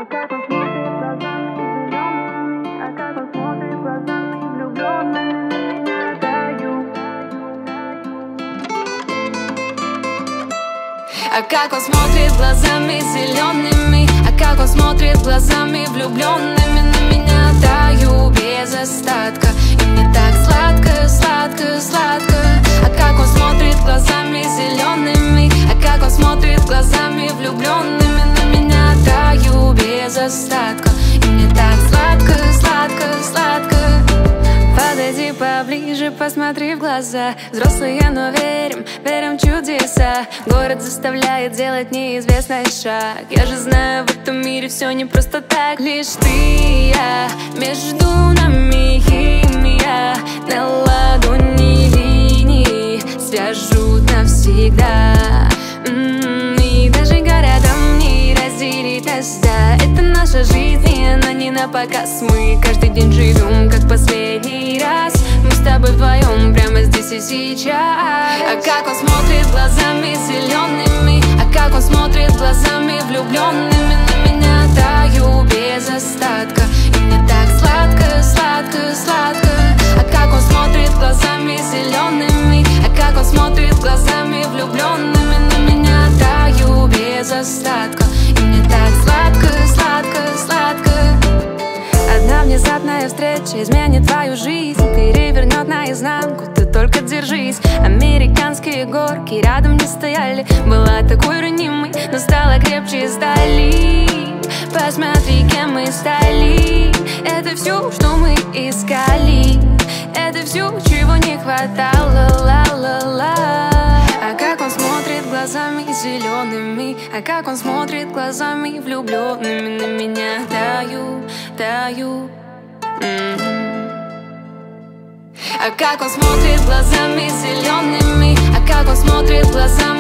А как он смотрит глазами зелеными, а как он смотрит глазами влюбленными, на меня таю. А как он смотрит глазами зелеными, а как он смотрит глазами влюбленными, на меня таю без остатка. И мне так сладко, сладко, сладко. А как он смотрит глазами зелеными, а как он смотрит глазами влюбленными, на меня таю без остатка. И мне так сладко, сладко, сладко. Подойди поближе, посмотри в глаза. Взрослые, но верим, верим в чудеса. Город заставляет делать неизвестный шаг. Я же знаю, в этом мире все не просто так. Лишь ты и я, между нами химия. На ладони линии свяжут навсегда. И даже городом не разделить нас, да. Это наша жизнь, и она не напоказ. Мы каждый день живем, как последний раз. Мы с тобой вдвоем, прямо здесь и сейчас. А как он смотрит глазами зелеными, а как он смотрит глазами влюбленными, на меня таю без остатка. И мне так сладко, сладко, сладко. А как он смотрит глазами зелеными, а как он смотрит глазами влюбленными, на меня таю без остатка. И мне так сладко, сладко, сладко. Одна внезапная встреча изменит твою жизнь, перевернет наизнанку, ты только держись. Американские горки рядом не стояли, была такой ранимой, но стала крепче стали. Посмотри, кем мы стали. Это все, что мы искали, это все, чего не хватало, ла-ла-ла. А как он смотрит глазами зелеными, а как он смотрит глазами влюбленными, на меня таю, таю. А как он смотрит глазами зелеными, а как он смотрит глазами